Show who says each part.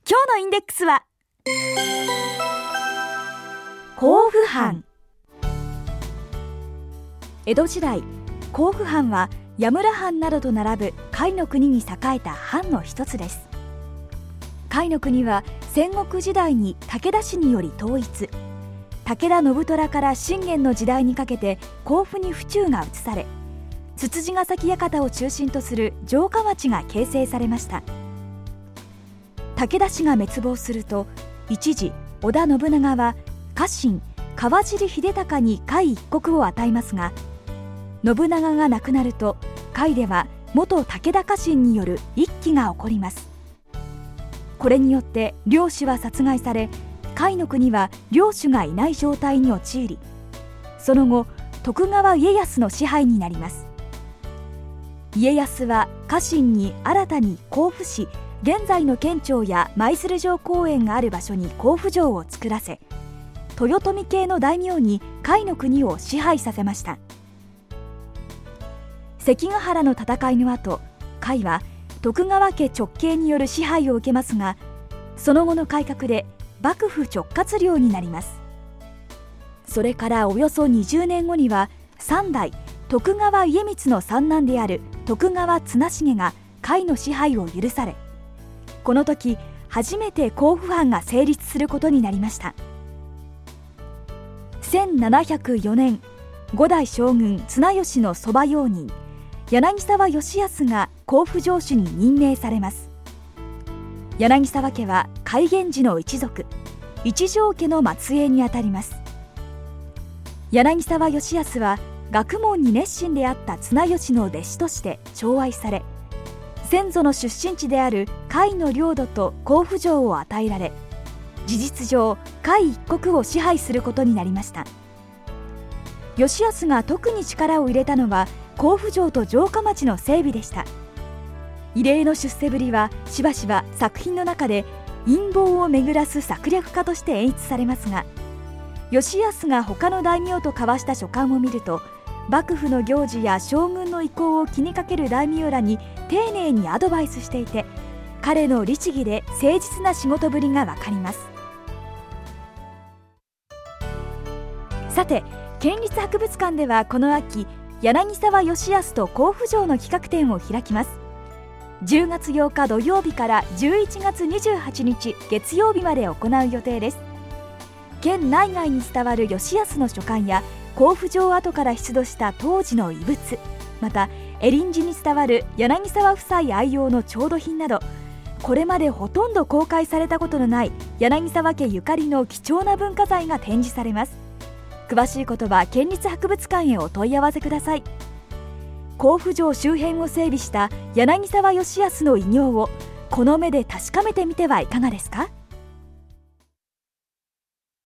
Speaker 1: 今日のインデックスは甲府藩。江戸時代、甲府藩は八村藩などと並ぶ甲斐の国に栄えた藩の一つです。甲斐の国は戦国時代に武田氏により統一、武田信虎から信玄の時代にかけて甲府に府中が移され、つつじヶ崎館を中心とする城下町が形成されました。武田氏が滅亡すると、一時織田信長は家臣川尻秀隆に甲斐一国を与えますが、信長が亡くなると甲斐では元武田家臣による一揆が起こります。これによって領主は殺害され、甲斐の国は領主がいない状態に陥り、その後徳川家康の支配になります。家康は家臣に新たに甲府市、現在の県庁や舞鶴城公園がある場所に甲府城を作らせ、豊臣系の大名に甲斐の国を支配させました。関ヶ原の戦いの後、甲斐は徳川家直系による支配を受けますが、その後の改革で幕府直轄領になります。それからおよそ20年後には、3代徳川家光の三男である徳川綱重が甲斐の支配を許され、この時初めて甲府藩が成立することになりました。1704年、5代将軍綱吉の側用人柳沢義康が甲府城主に任命されます。柳沢家は海源氏の一族、一条家の末裔にあたります。柳沢義康は学問に熱心であった綱吉の弟子として寵愛され、先祖の出身地である甲斐の領土と甲府城を与えられ、事実上甲斐一国を支配することになりました。義康が特に力を入れたのは甲府城と城下町の整備でした。異例の出世ぶりはしばしば作品の中で陰謀を巡らす策略家として演出されますが、義康が他の大名と交わした書簡を見ると、幕府の行事や将軍の意向を気にかける大名らに丁寧にアドバイスしていて、彼の律儀で誠実な仕事ぶりがわかります。さて、県立博物館ではこの秋、柳沢義康と甲府城の企画展を開きます。10月8日土曜日から11月28日月曜日まで行う予定です。県内外に伝わる義康の書簡や甲府城跡から出土した当時の遺物、また恵林寺に伝わる柳沢夫妻愛用の調度品など、これまでほとんど公開されたことのない柳沢家ゆかりの貴重な文化財が展示されます。詳しいことは県立博物館へお問い合わせください。甲府城周辺を整備した柳沢義康の偉業をこの目で確かめてみてはいかがですか。